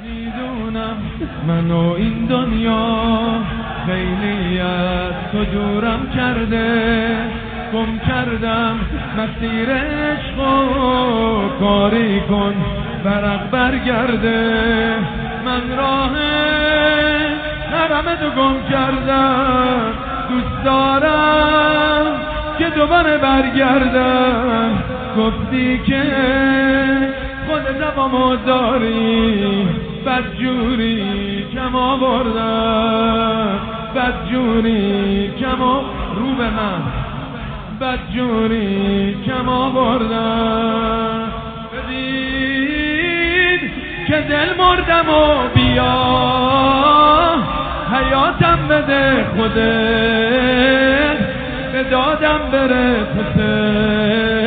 میدونم منو این دنیا خیلی از تو دورم کرده، گم کردم مسیر عشقو، کاری کن برق برگرده. من راه نرم تو گم کردم، دوست دارم که دوباره برگردم. گفتی که خودت هوامو داری، بدجوری کم آوردم، بدجوری کم رو به من، بدجوری کم آوردم. ببین که دل مردم و بیا حیاتم بده خودت، به دادم برسه